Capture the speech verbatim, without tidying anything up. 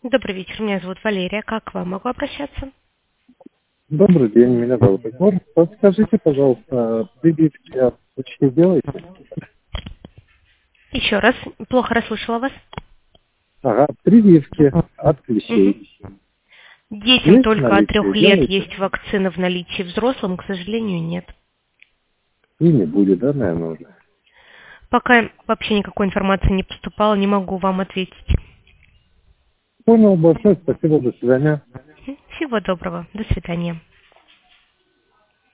Добрый вечер, меня зовут Валерия. Как к вам могу обращаться? Добрый день, меня зовут Егор. Подскажите, пожалуйста, прививки от почти делаете? Еще раз, плохо расслышала вас. Ага, прививки от Мгм. клещей. Детям Есть в только от трех наличии? лет Делаете? есть вакцина в наличии, взрослым, к сожалению, нет. И не будет, да, наверное, уже? Пока вообще никакой информации не поступало, не могу вам ответить. Понял, большое спасибо, до свидания. Всего доброго, до свидания.